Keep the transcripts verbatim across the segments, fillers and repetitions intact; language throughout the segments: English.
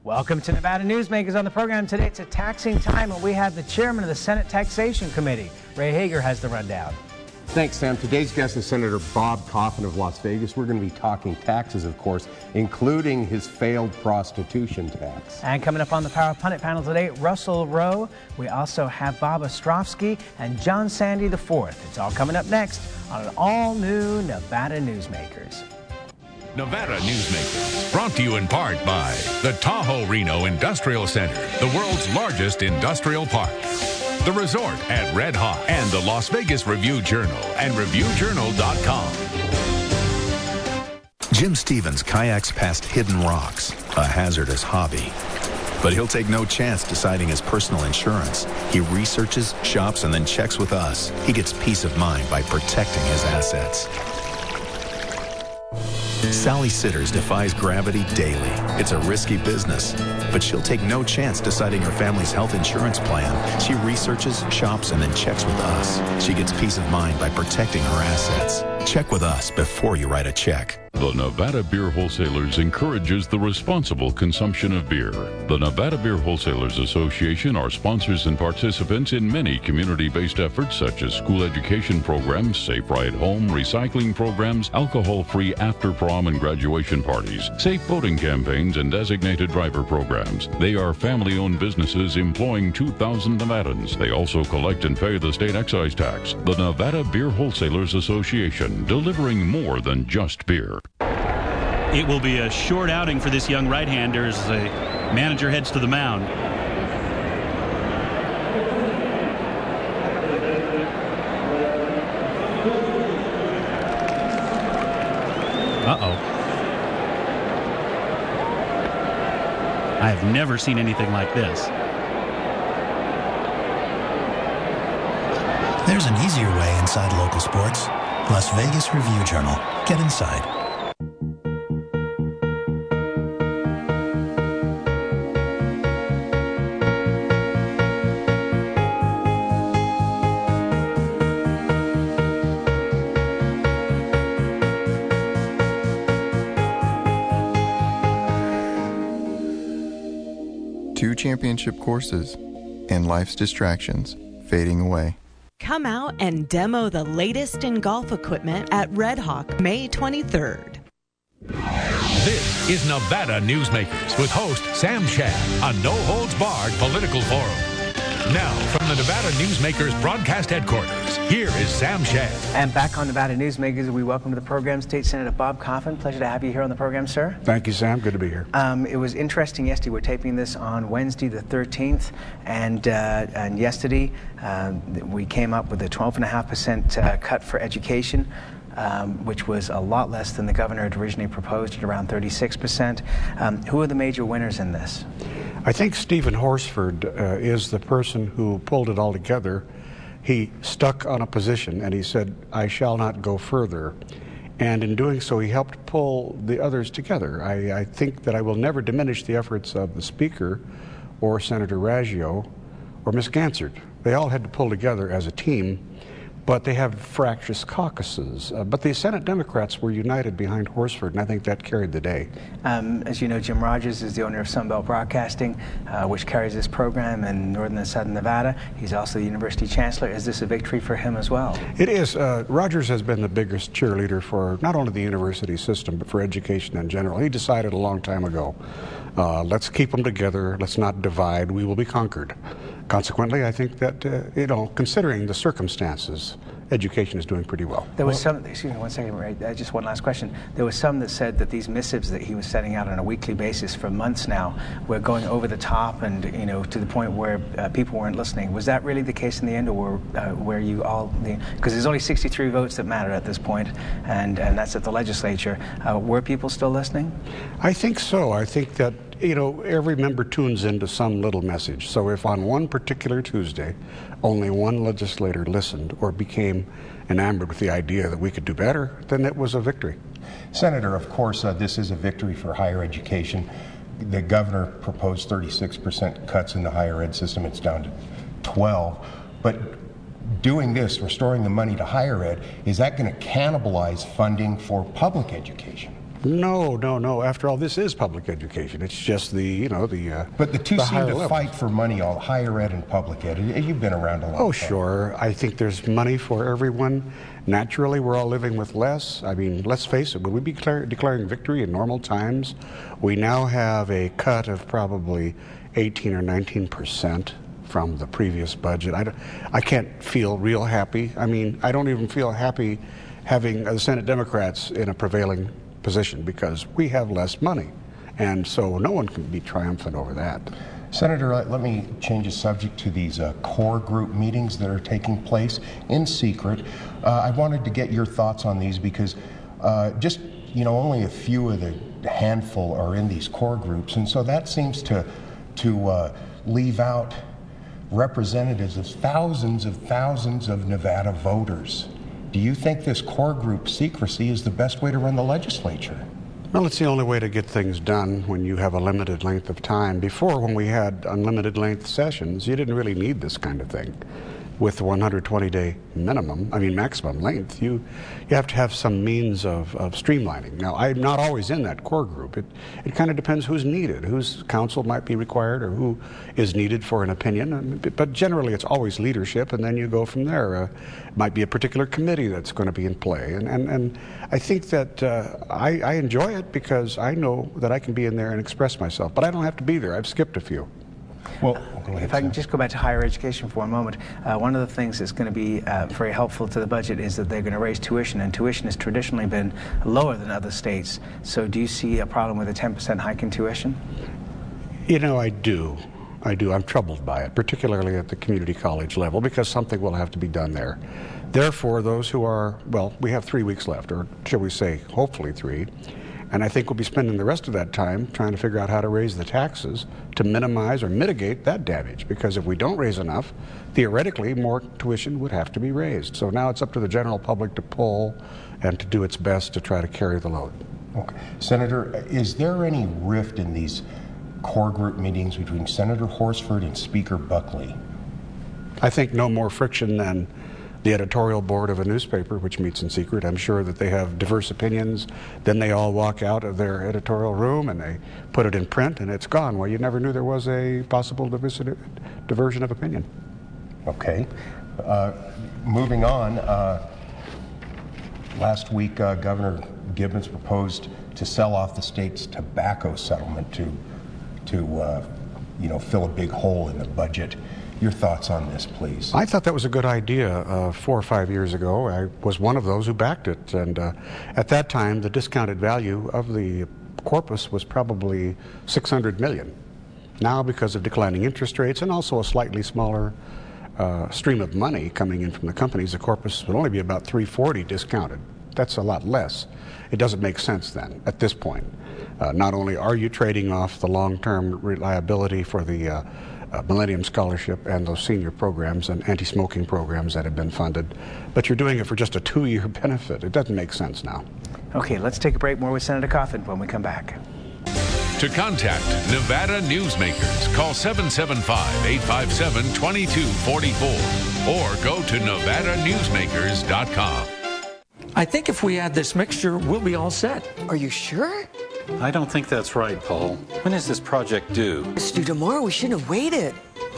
Welcome to Nevada Newsmakers. On the program today. It's a taxing time, and we have the chairman of the Senate Taxation Committee. Ray Hager has the rundown. Thanks, Sam. Today's guest is Senator Bob Coffin of Las Vegas. We're going to be talking taxes, of course, including his failed prostitution tax. And coming up on the Power Pundit panel today, Russell Rowe. We also have Bob Ostrovsky and John Sandy the fourth. It's all coming up next on an all-new Nevada Newsmakers. Nevada Newsmakers, brought to you in part by the Tahoe Reno Industrial Center, the world's largest industrial park. The Resort at Red Hawk, and the Las Vegas Review-Journal and Review Journal dot com. Jim Stevens kayaks past hidden rocks, a hazardous hobby. But he'll take no chance deciding his personal insurance. He researches, shops, and then checks with us. He gets peace of mind by protecting his assets. Sally Sitters defies gravity daily. It's a risky business, but she'll take no chance deciding her family's health insurance plan. She researches, shops, and then checks with us. She gets peace of mind by protecting her assets. Check with us before you write a check. The Nevada Beer Wholesalers encourages the responsible consumption of beer. The Nevada Beer Wholesalers Association are sponsors and participants in many community-based efforts such as school education programs, safe ride home, recycling programs, alcohol-free after-prom and graduation parties, safe boating campaigns, and designated driver programs. They are family-owned businesses employing two thousand Nevadans. They also collect and pay the state excise tax. The Nevada Beer Wholesalers Association, delivering more than just beer. It will be a short outing for this young right-hander as the manager heads to the mound. Uh-oh. I have never seen anything like this. There's an easier way inside local sports. Las Vegas Review-Journal. Get inside. Two championship courses and life's distractions fading away. Come out and demo the latest in golf equipment at Red Hawk May twenty-third. This is Nevada Newsmakers with host Sam Shad, a no-holds-barred political forum. Now, from the Nevada Newsmakers broadcast headquarters, here is Sam Shad. And back on Nevada Newsmakers, we welcome to the program State Senator Bob Coffin. Pleasure to have you here on the program, sir. Thank you, Sam. Good to be here. Um, it was interesting yesterday. We're taping this on Wednesday the thirteenth, and uh, and yesterday uh, we came up with a twelve point five percent uh, cut for education, um, which was a lot less than the governor had originally proposed at around thirty-six percent. Um, who are the major winners in this? I think Stephen Horsford uh, is the person who pulled it all together. He stuck on a position and he said, I shall not go further. And in doing so, he helped pull the others together. I, I think that I will never diminish the efforts of the Speaker or Senator Raggio or Miz Gansert. They all had to pull together as a team, but they have fractious caucuses. Uh, but the Senate Democrats were united behind Horsford, and I think that carried the day. Um, as you know, Jim Rogers is the owner of Sunbelt Broadcasting, uh, which carries this program in northern and southern Nevada. He's also the university chancellor. Is this a victory for him as well? It is. Uh, Rogers has been the biggest cheerleader for not only the university system, but for education in general. He decided a long time ago, uh, let's keep them together, let's not divide, we will be conquered. Consequently, I think that, uh, you know, considering the circumstances, education is doing pretty well. There was some, excuse me one second, Ray, uh, just one last question. There was some that said that these missives that he was sending out on a weekly basis for months now were going over the top and, you know, to the point where uh, people weren't listening. Was that really the case in the end, or were, uh, where you all, because there's only sixty-three votes that matter at this point, and, and that's at the legislature. Uh, were people still listening? I think so. I think that, you know, every member tunes into some little message. So if on one particular Tuesday only one legislator listened or became enamored with the idea that we could do better, then it was a victory. Senator, of course, uh, this is a victory for higher education. The governor proposed thirty-six percent cuts in the higher ed system. It's down to twelve. But doing this, restoring the money to higher ed, is that going to cannibalize funding for public education? No, no, no. After all, this is public education. It's just the, you know, the uh, But the two the seem higher to levels. fight for money, all higher ed and public ed. You've been around a long Oh, time. sure. I think there's money for everyone. Naturally, we're all living with less. I mean, let's face it, would we be declare, declaring victory in normal times? We now have a cut of probably eighteen or nineteen percent from the previous budget. I, don't- I can't feel real happy. I mean, I don't even feel happy having the Senate Democrats in a prevailing position because we have less money. And so no one can be triumphant over that. Senator, uh, let me change the subject to these uh, core group meetings that are taking place in secret. Uh, I wanted to get your thoughts on these because uh, just, you know, only a few of the handful are in these core groups. And so that seems to, to uh, leave out representatives of thousands of thousands of Nevada voters. Do you think this core group secrecy is the best way to run the legislature? Well, it's the only way to get things done when you have a limited length of time. Before, when we had unlimited length sessions, you didn't really need this kind of thing. With the one hundred twenty day minimum, I mean maximum length, you you have to have some means of, of streamlining. Now, I'm not always in that core group. It it kind of depends who's needed, whose counsel might be required, or who is needed for an opinion. But generally, it's always leadership, and then you go from there. Uh, it might be a particular committee that's going to be in play, and and, and I think that uh, I, I enjoy it because I know that I can be in there and express myself. But I don't have to be there. I've skipped a few. Well, go ahead, if I can Sam. just go back to higher education for a moment, uh, one of the things that's going to be uh, very helpful to the budget is that they're going to raise tuition, and tuition has traditionally been lower than other states. So do you see a problem with a ten percent hike in tuition? You know, I do. I do. I'm troubled by it, particularly at the community college level, because something will have to be done there. Therefore, those who are, well, we have three weeks left, or shall we say, hopefully three, and I think we'll be spending the rest of that time trying to figure out how to raise the taxes to minimize or mitigate that damage, because if we don't raise enough, theoretically, more tuition would have to be raised. So now it's up to the general public to pull and to do its best to try to carry the load. Okay. Senator, is there any rift in these core group meetings between Senator Horsford and Speaker Buckley? I think no more friction than the editorial board of a newspaper, which meets in secret. I'm sure that they have diverse opinions. Then they all walk out of their editorial room and they put it in print and it's gone. Well, you never knew there was a possible diversity, diversion of opinion. Okay. Uh, moving on, uh, last week uh, Governor Gibbons proposed to sell off the state's tobacco settlement to, to uh, you know, fill a big hole in the budget. Your thoughts on this, please? I thought that was a good idea uh, four or five years ago. I was one of those who backed it. And uh, at that time, the discounted value of the corpus was probably six hundred million dollars. Now, because of declining interest rates and also a slightly smaller uh, stream of money coming in from the companies, the corpus would only be about three hundred forty discounted. That's a lot less. It doesn't make sense then, at this point. Uh, not only are you trading off the long-term reliability for the uh, uh, Millennium Scholarship and those senior programs and anti-smoking programs that have been funded, but you're doing it for just a two-year benefit. It doesn't make sense now. Okay, let's take a break. More with Senator Coffin when we come back. To contact Nevada Newsmakers, call seven seven five, eight five seven, two two four four or go to nevada newsmakers dot com. I think if we add this mixture, we'll be all set. Are you sure? I don't think that's right, Paul. When is this project due? It's due tomorrow. We shouldn't have waited.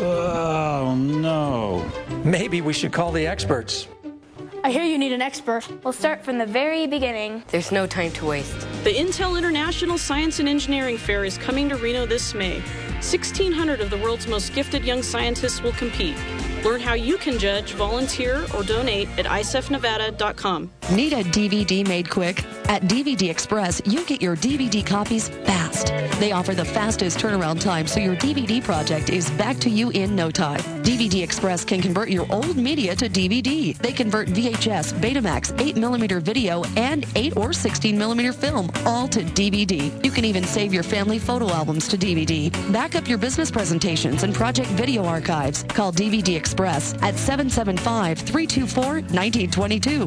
Oh, no. Maybe we should call the experts. I hear you need an expert. We'll start from the very beginning. There's no time to waste. The Intel International Science and Engineering Fair is coming to Reno this May. sixteen hundred of the world's most gifted young scientists will compete. Learn how you can judge, volunteer, or donate at I S E F nevada dot com. Need a D V D made quick? At D V D Express, you get your D V D copies fast. They offer the fastest turnaround time, so your D V D project is back to you in no time. D V D Express can convert your old media to D V D. They convert V H S, Betamax, eight millimeter video, and eight or sixteen millimeter film, all to D V D. You can even save your family photo albums to D V D. Back up your business presentations and project video archives. Call D V D Express at seven seven five, three two four, one nine two two.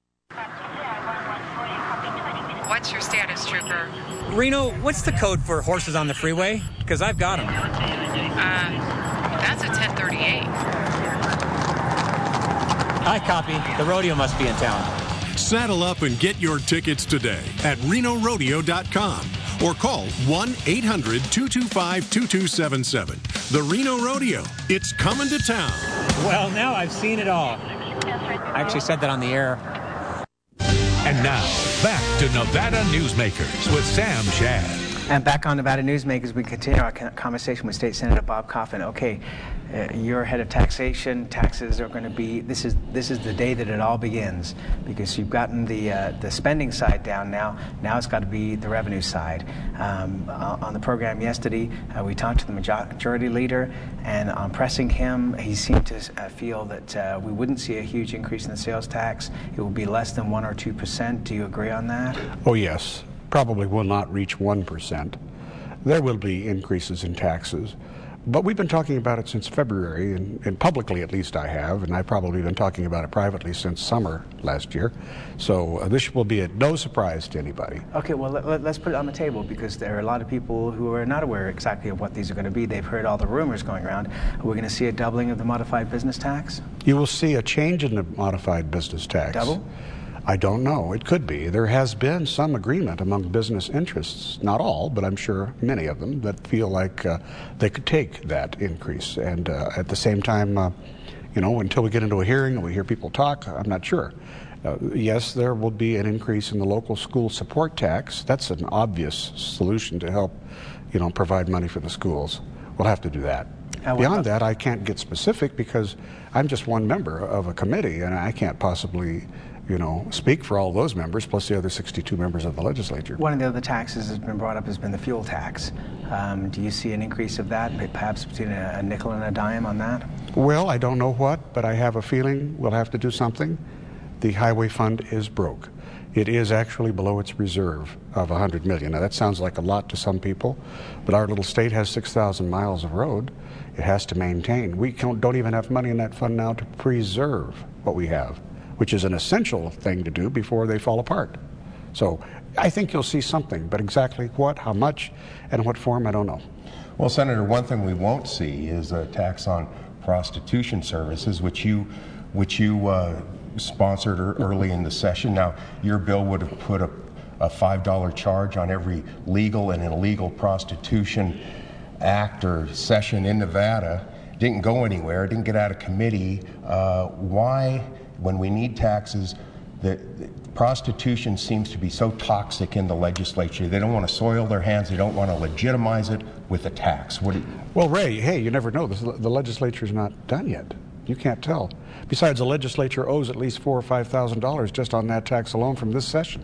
What's your status, Trooper? Reno, what's the code for horses on the freeway? Because I've got them. Uh, that's a ten thirty-eight. I copy. The rodeo must be in town. Saddle up and get your tickets today at reno rodeo dot com or call one eight hundred two two five two two seven seven. The Reno Rodeo. It's coming to town. Well, now I've seen it all. I actually said that on the air. And now, back to Nevada Newsmakers with Sam Shad. And back on Nevada Newsmakers, we continue our conversation with State Senator Bob Coffin. Okay, uh, you're head of taxation. Taxes are going to be, this is this is the day that it all begins, because you've gotten the uh, the spending side down now. Now it's got to be the revenue side. Um, on the program yesterday, uh, we talked to the majority leader, and on pressing him, he seemed to uh, feel that uh, we wouldn't see a huge increase in the sales tax. It will be less than one or two percent. Do you agree on that? Oh, yes. Probably will not reach one percent. There will be increases in taxes. But we've been talking about it since February, and, and publicly at least I have, and I've probably been talking about it privately since summer last year. So uh, this will be at no surprise to anybody. Okay, well, let, let, let's put it on the table, because there are a lot of people who are not aware exactly of what these are going to be. They've heard all the rumors going around. We're going to see a doubling of the modified business tax? You will see a change in the modified business tax. Double? I don't know. It could be. There has been some agreement among business interests, not all, but I'm sure many of them, that feel like uh, they could take that increase. And uh, at the same time, uh, you know, until we get into a hearing and we hear people talk, I'm not sure. Uh, yes, there will be an increase in the local school support tax. That's an obvious solution to help, you know, provide money for the schools. We'll have to do that. Uh, Beyond that, I can't get specific because I'm just one member of a committee, and I can't possibly, you know, speak for all those members, plus the other sixty-two members of the legislature. One of the other taxes that's been brought up has been the fuel tax. Um, do you see an increase of that, perhaps between a, a nickel and a dime on that? Well, I don't know what, but I have a feeling we'll have to do something. The highway fund is broke. It is actually below its reserve of one hundred million dollars. Now, that sounds like a lot to some people, but our little state has six thousand miles of road it has to maintain. We don't even have money in that fund now to preserve what we have, which is an essential thing to do before they fall apart. So I think you'll see something, but exactly what, how much, and what form, I don't know. Well, Senator, one thing we won't see is a tax on prostitution services, which you, which you uh, sponsored early in the session. Now, your bill would have put a, a five dollar charge on every legal and illegal prostitution act or session in Nevada. Didn't go anywhere, didn't get out of committee. Uh, why, when we need taxes, the, the prostitution seems to be so toxic in the legislature? They don't want to soil their hands, they don't want to legitimize it with a tax. What do you... Well, Ray, hey, you never know. The, the legislature is not done yet. You can't tell. Besides, the legislature owes at least four or five thousand dollars just on that tax alone from this session.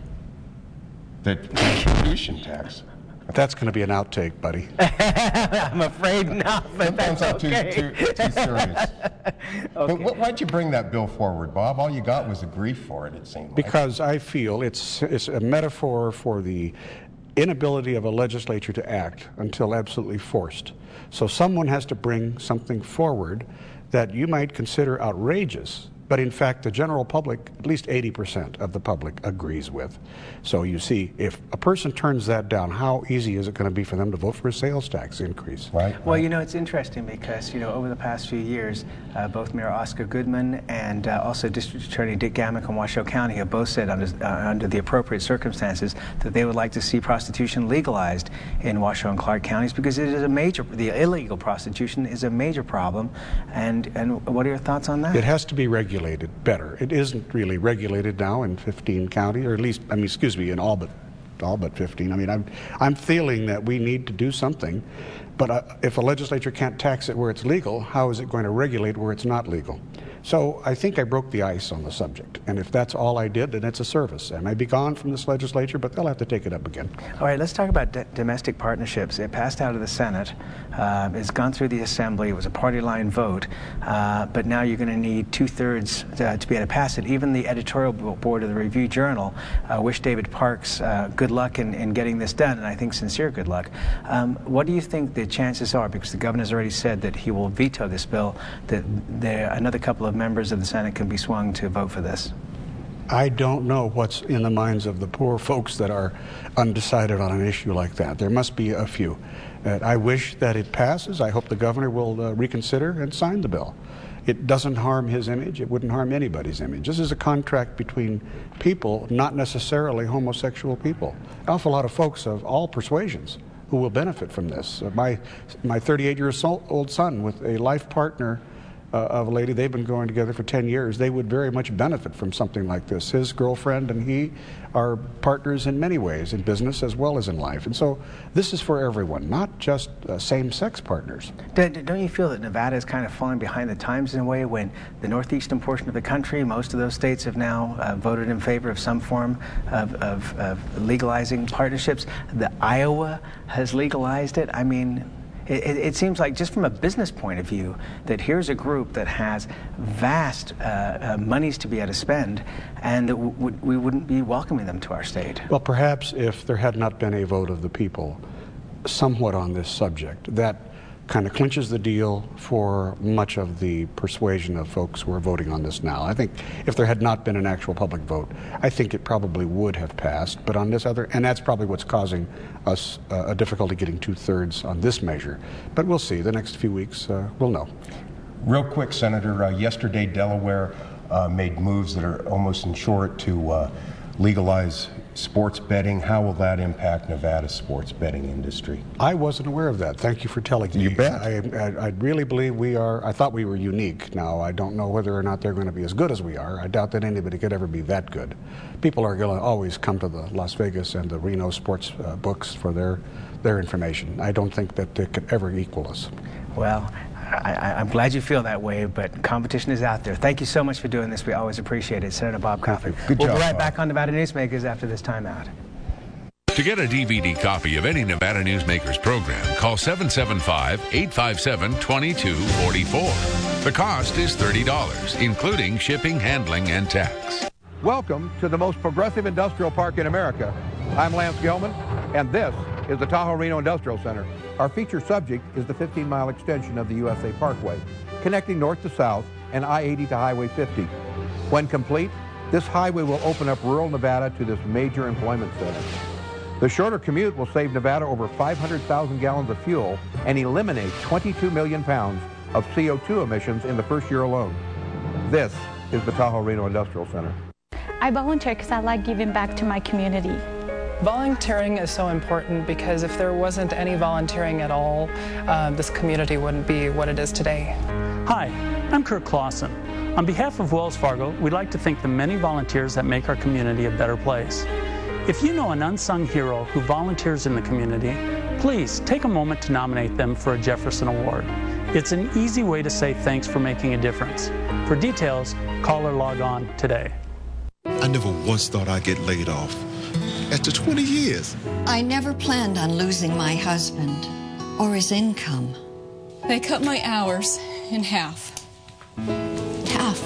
The prostitution tax. That's going to be an outtake, buddy. I'm afraid not, but that's okay. Too, too, too serious. Okay. But why'd you bring that bill forward, Bob? All you got was a grief for it, it seemed like. Because I feel it's, it's a metaphor for the inability of a legislature to act until absolutely forced. So someone has to bring something forward that you might consider outrageous, but in fact the general public, at least eighty percent of the public, agrees with. So you see, if a person turns that down, how easy is it going to be for them to vote for a sales tax increase? Right. Well, you know, it's interesting because, you know, over the past few years, uh, both Mayor Oscar Goodman and uh, also District Attorney Dick Gamick in Washoe County have both said under, uh, under the appropriate circumstances that they would like to see prostitution legalized in Washoe and Clark counties, because it is a major, the illegal prostitution is a major problem. And, and what are your thoughts on that? It has to be regulated better. It isn't really regulated now in fifteen counties, or at least, I mean, excuse me, in all but all but fifteen. I mean, I'm I'm feeling that we need to do something, but uh, if a legislature can't tax it where it's legal, how is it going to regulate where it's not legal? So I think I broke the ice on the subject, and if that's all I did, then it's a service. I may be gone from this legislature, but they'll have to take it up again. All right, let's talk about d domestic partnerships. It passed out of the Senate. Uh, it's gone through the Assembly. It was a party line vote, uh, but now you're going to need two-thirds to, to be able to pass it. Even the editorial board of the Review Journal uh, wished David Parks uh, good luck in, in getting this done, and I think sincere good luck. Um, what do you think the chances are, because the governor's already said that he will veto this bill, that there another couple of members of the Senate can be swung to vote for this? I don't know what's in the minds of the poor folks that are undecided on an issue like that. There must be a few. Uh, I wish that it passes. I hope the governor will uh, reconsider and sign the bill. It doesn't harm his image. It wouldn't harm anybody's image. This is a contract between people, not necessarily homosexual people. An awful lot of folks of all persuasions who will benefit from this. Uh, my my thirty-eight-year-old son with a life partner uh, of a lady, they've been going together for ten years. They would very much benefit from something like this. His girlfriend and he are partners in many ways, in business as well as in life. And so this is for everyone, not just uh, same-sex partners. Don't you feel that Nevada is kind of falling behind the times in a way when the northeastern portion of the country, most of those states have now uh, voted in favor of some form of, of, of legalizing partnerships? The Iowa has legalized it. I mean, It, it seems like, just from a business point of view, that here's a group that has vast uh, uh, monies to be able to spend, and that w we wouldn't be welcoming them to our state. Well, perhaps if there had not been a vote of the people somewhat on this subject, that kind of clinches the deal for much of the persuasion of folks who are voting on this now. I think if there had not been an actual public vote, I think it probably would have passed. But on this other, and that's probably what's causing us uh, a difficulty getting two-thirds on this measure. But we'll see. The next few weeks, uh, we'll know. Real quick, Senator, uh, yesterday Delaware uh, made moves that are almost in short to uh, legalize sports betting. How will that impact Nevada's sports betting industry? I wasn't aware of that. Thank you for telling me. You bet. I, I, I really believe we are, I thought we were unique. Now, I don't know whether or not they're going to be as good as we are. I doubt that anybody could ever be that good. People are going to always come to the Las Vegas and the Reno sports uh, books for their, their information. I don't think that they could ever equal us. Well, I, I'm glad you feel that way, but competition is out there. Thank you so much for doing this. We always appreciate it. Senator Bob Coffey. Good we'll job, be right Bob. back on Nevada Newsmakers after this timeout. To get a D V D copy of any Nevada Newsmakers program, call seven seven five, eight five seven, two two four four. The cost is thirty dollars, including shipping, handling, and tax. Welcome to the most progressive industrial park in America. I'm Lance Gilman, and this is the Tahoe Reno Industrial Center. Our feature subject is the fifteen mile extension of the U S A Parkway, connecting north to south and I eighty to Highway fifty. When complete, this highway will open up rural Nevada to this major employment center. The shorter commute will save Nevada over five hundred thousand gallons of fuel and eliminate twenty-two million pounds of C O two emissions in the first year alone. This is the Tahoe Reno Industrial Center. I volunteer because I like giving back to my community. Volunteering is so important because if there wasn't any volunteering at all, uh, this community wouldn't be what it is today. Hi, I'm Kirk Clausen. On behalf of Wells Fargo, we'd like to thank the many volunteers that make our community a better place. If you know an unsung hero who volunteers in the community, please take a moment to nominate them for a Jefferson Award. It's an easy way to say thanks for making a difference. For details, call or log on today. I never once thought I'd get laid off. After twenty years. I never planned on losing my husband or his income. They cut my hours in half. Half?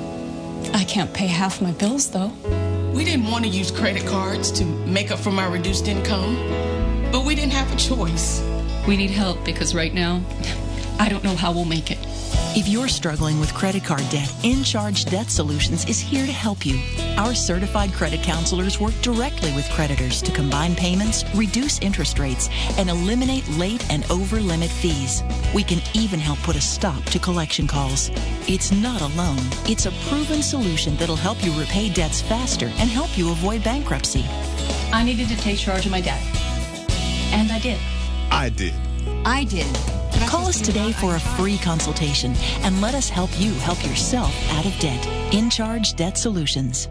I can't pay half my bills, though. We didn't want to use credit cards to make up for my reduced income, but we didn't have a choice. We need help because right now, I don't know how we'll make it. If you're struggling with credit card debt, InCharge Debt Solutions is here to help you. Our certified credit counselors work directly with creditors to combine payments, reduce interest rates, and eliminate late and over-limit fees. We can even help put a stop to collection calls. It's not a loan. It's a proven solution that'll help you repay debts faster and help you avoid bankruptcy. I needed to take charge of my debt. And I did. I did. I did. Call us today for a free consultation and let us help you help yourself out of debt. InCharge Debt Solutions.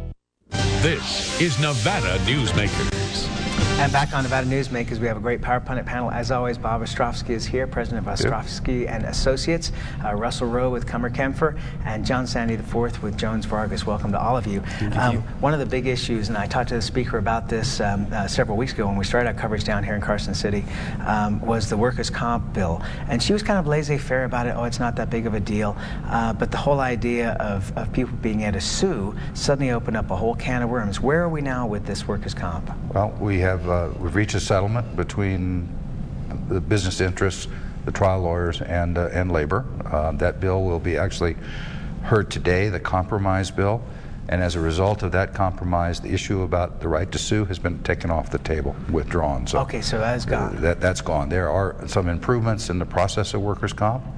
This is Nevada Newsmakers. And back on Nevada Newsmakers, we have a great Power Pundit panel. As always, Bob Ostrovsky is here, president of Ostrovsky yep. and Associates, uh, Russell Rowe with Kummer Kempfer, and John Sandy the fourth with Jones Vargas. Welcome to all of you. Um, you. One of the big issues, and I talked to the speaker about this um, uh, several weeks ago when we started our coverage down here in Carson City, um, was the workers' comp bill. And she was kind of laissez-faire about it. Oh, it's not that big of a deal. Uh, but the whole idea of, of people being able to sue suddenly opened up a whole can of worms. Where are we now with this workers' comp? Well, we have uh, we've reached a settlement between the business interests, the trial lawyers, and uh, and labor. Uh, that bill will be actually heard today, the compromise bill, and as a result of that compromise, the issue about the right to sue has been taken off the table, withdrawn. So okay, so that's gone. Uh, that that's gone. There are some improvements in the process of workers' comp.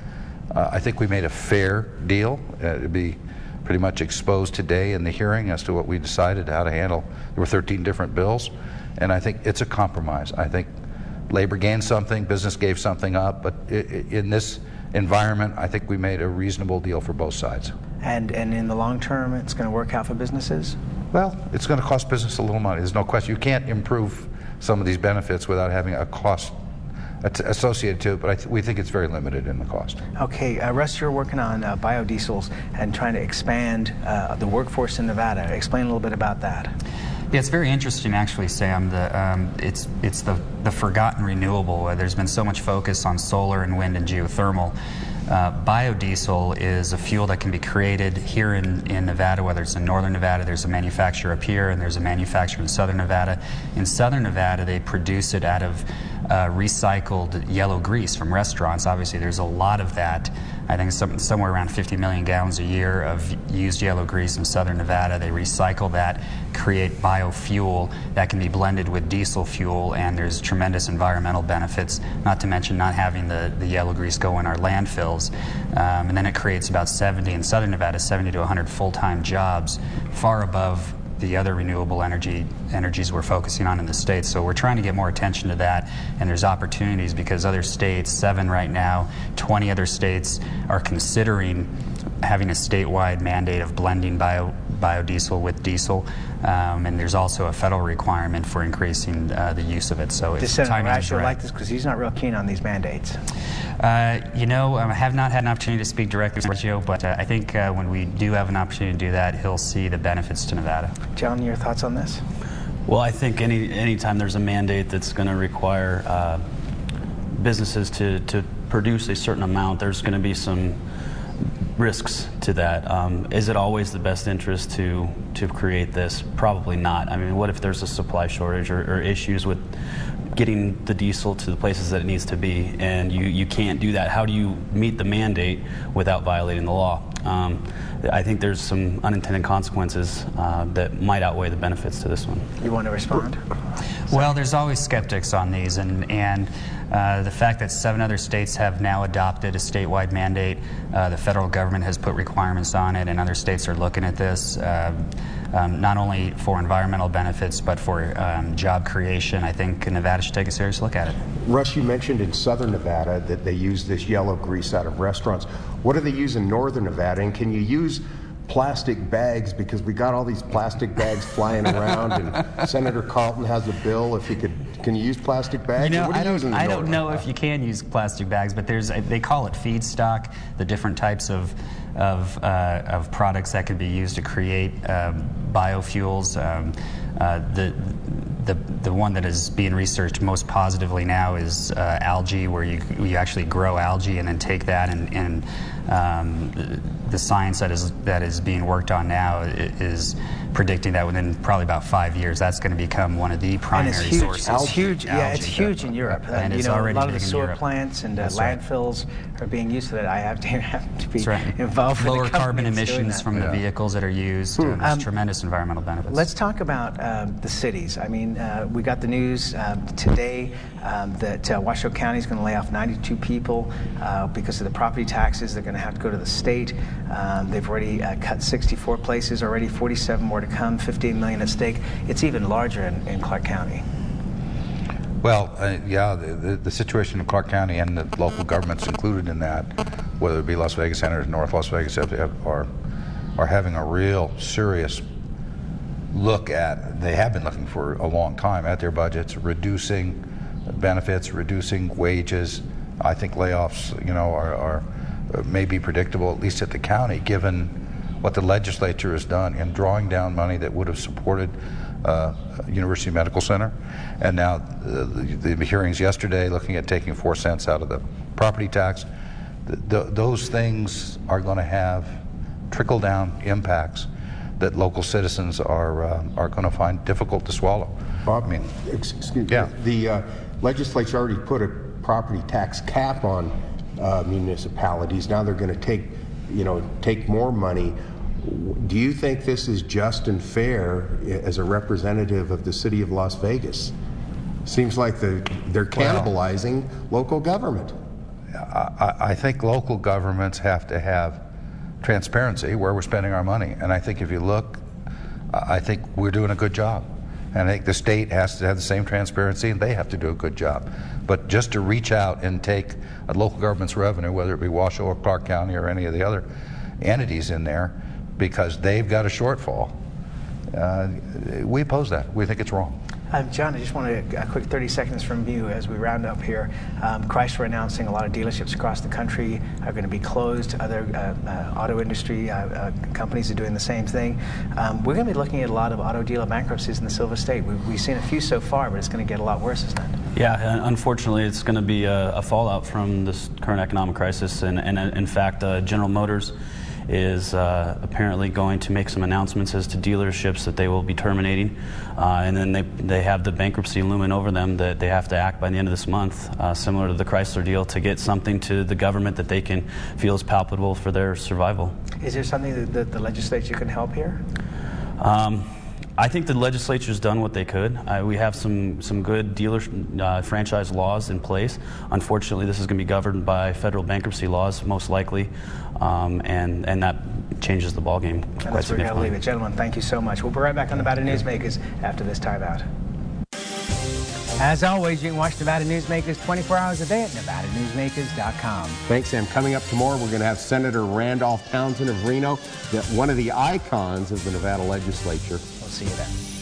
Uh, I think we made a fair deal. Uh, it'd be pretty much exposed today in the hearing as to what we decided how to handle. There were thirteen different bills, and I think it's a compromise. I think labor gained something, business gave something up, but i- i- in this environment, I think we made a reasonable deal for both sides. And, and in the long term, it's going to work out for businesses? Well, it's going to cost business a little money. There's no question. You can't improve some of these benefits without having a cost associated to it, but I th- we think it's very limited in the cost. Okay, uh, Russ, you're working on uh, biodiesels and trying to expand uh, the workforce in Nevada. Explain a little bit about that. Yeah, it's very interesting, actually, Sam. The, um, it's it's the, the forgotten renewable. Uh, there's been so much focus on solar and wind and geothermal. Uh, biodiesel is a fuel that can be created here in, in Nevada, whether it's in northern Nevada, there's a manufacturer up here, and there's a manufacturer in southern Nevada. In southern Nevada, they produce it out of uh, recycled yellow grease from restaurants. Obviously, there's a lot of that. I think some, somewhere around fifty million gallons a year of used yellow grease in southern Nevada. They recycle that, create biofuel that can be blended with diesel fuel, and there's tremendous environmental benefits, not to mention not having the, the yellow grease go in our landfills. Um, and then it creates about seventy, in southern Nevada, seventy to one hundred full-time jobs, far above the other renewable energy energies we're focusing on in the states. So we're trying to get more attention to that, and there's opportunities because other states, seven right now, twenty other states are considering having a statewide mandate of blending bio, biodiesel with diesel, um, and there's also a federal requirement for increasing uh, the use of it. So Does it's Senator timing is Rasher right. like this because he's not real keen on these mandates? Uh, you know, I have not had an opportunity to speak directly with Joe, but uh, I think uh, when we do have an opportunity to do that, he'll see the benefits to Nevada. John, your thoughts on this? Well, I think any anytime there's a mandate that's going to require uh, businesses to, to produce a certain amount, there's going to be some risks to that. Um, is it always the best interest to to create this? Probably not. I mean, what if there's a supply shortage or, or issues with getting the diesel to the places that it needs to be, and you, you can't do that? How do you meet the mandate without violating the law? Um, I think there's some unintended consequences uh, that might outweigh the benefits to this one. You want to respond? Well, there's always skeptics on these, and, and uh, the fact that seven other states have now adopted a statewide mandate, uh, the federal government has put requirements on it, and other states are looking at this, um, um, not only for environmental benefits, but for um, job creation. I think Nevada should take a serious look at it. Russ, you mentioned in southern Nevada that they use this yellow grease out of restaurants. What do they use in northern Nevada, and can you use plastic bags, because we got all these plastic bags flying around, and Senator Carlton has a bill if he could. Can you use plastic bags? You know, what do I you use in don't, the I don't north? know if you can use plastic bags, but there's they call it feedstock, the different types of of, uh, of products that can be used to create um, biofuels. Um, uh, the The, the one that is being researched most positively now is uh, algae, where you you actually grow algae and then take that and, and um, the science that is that is being worked on now is predicting that within probably about five years that's going to become one of the primary and it's huge. sources. It's huge. Algae. Yeah, it's huge in Europe. And you it's know, already a lot of the big in sewer Europe. plants and uh, That's right. landfills are being used for that. I have to have to be That's right. involved. Lower with the carbon company that's doing emissions that. from Yeah. the vehicles that are used. Hmm. Uh, there's Um, tremendous environmental benefits. Let's talk about um, the cities. I mean, uh, we got the news um, today um, that uh, Washoe County is going to lay off ninety-two people uh, because of the property taxes. They're going to have to go to the state. Um, they've already uh, cut sixty-four places already, forty-seven more to come, fifteen million at stake. It's even larger in, in Clark County. Well, uh, yeah, the, the, the situation in Clark County and the local governments included in that, whether it be Las Vegas Center or North Las Vegas, have, have, are are having a real serious look at, they have been looking for a long time at their budgets, reducing benefits, reducing wages. I think layoffs, you know, are, are may be predictable, at least at the county, given what the legislature has done in drawing down money that would have supported uh, University Medical Center. And now uh, the, the hearings yesterday looking at taking four cents out of the property tax. The, the, those things are going to have trickle-down impacts that local citizens are uh, are going to find difficult to swallow. Bob, I mean, excuse me. Yeah. The uh, legislature already put a property tax cap on uh, municipalities. Now they're going to take, you know, take more money. Do you think this is just and fair as a representative of the city of Las Vegas? Seems like the, they're cannibalizing well, local government. I, I think local governments have to have transparency where we're spending our money. And I think if you look, I think we're doing a good job. And I think the state has to have the same transparency, and they have to do a good job. But just to reach out and take a local government's revenue, whether it be Washoe or Clark County or any of the other entities in there, because they've got a shortfall, uh, we oppose that. We think it's wrong. Um, John, I just want a, a quick thirty seconds from you as we round up here. Um, Chrysler announcing a lot of dealerships across the country are going to be closed. Other uh, uh, auto industry uh, uh, companies are doing the same thing. Um, we're going to be looking at a lot of auto dealer bankruptcies in the Silver State. We've, we've seen a few so far, but it's going to get a lot worse, isn't it? Yeah, unfortunately, it's going to be a, a fallout from this current economic crisis. And, and in fact, uh, General Motors is uh, apparently going to make some announcements as to dealerships that they will be terminating. Uh, and then they, they have the bankruptcy looming over them that they have to act by the end of this month, uh, similar to the Chrysler deal, to get something to the government that they can feel is palpable for their survival. Is there something that, that the legislature can help here? Um, I think the legislature's done what they could. Uh, we have some, some good dealer uh, franchise laws in place. Unfortunately, this is going to be governed by federal bankruptcy laws, most likely, um, and, and that changes the ballgame quite And that's where we're going to leave it. Gentlemen, thank you so much. We'll be right back on Nevada Newsmakers after this timeout. As always, you can watch Nevada Newsmakers twenty-four hours a day at nevada newsmakers dot com. Thanks, Sam. Coming up tomorrow, we're going to have Senator Randolph Townsend of Reno, one of the icons of the Nevada legislature. We'll see you then.